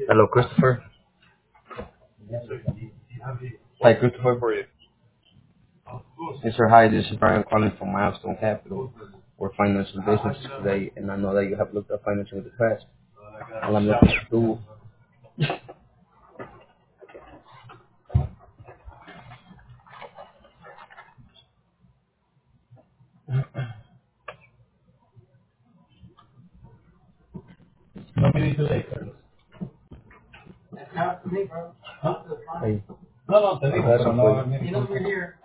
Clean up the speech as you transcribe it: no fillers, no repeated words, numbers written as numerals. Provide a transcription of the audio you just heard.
Hello, Christopher. Hi, Christopher. Yes, sir. Hi, this is Brian calling from Milestone Capital. We're financial businesses today, and I know that you have looked at financing in the past. All I'm looking to do. Hey, No, no, te digo, pero no.